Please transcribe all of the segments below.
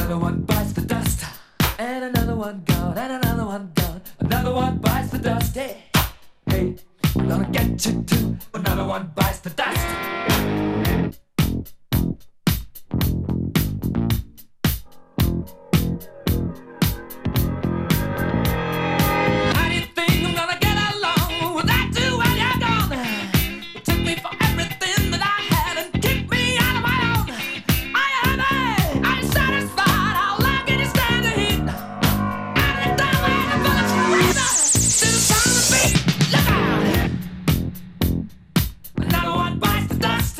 Another one bites the dust, and another one gone, and another one gone. Another one bites the dust. Hey, hey, I'm gonna get you too. Another one bites the dust. How do you think I'm gonna get along without you when you're gone? You took me for everything that I had and kicked me out of my own. Are you happy? Are you satisfied? How long can you stand the heat? Out of the door and the bullets razor to the sound of beat. Look out! Another one bites the dust.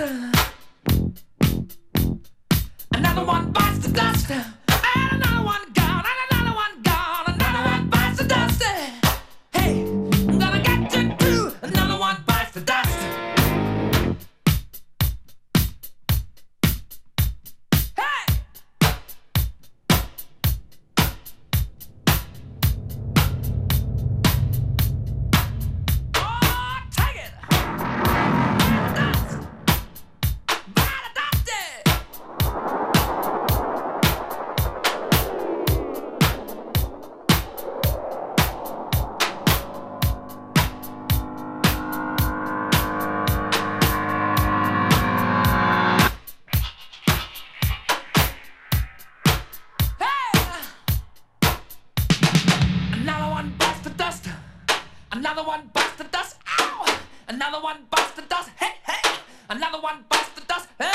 Another one bites the dust. And another one gone. And another one gone. Another one bites the dust. Hey, I'm gonna get you too. Another one bites the dust. Hey! Oh, take it! Dust! By the dusty! Another one bites the dust. Another one bites the dust. Ow! Another one bites the dust. Hey, hey! Another one bites the dust. Hey!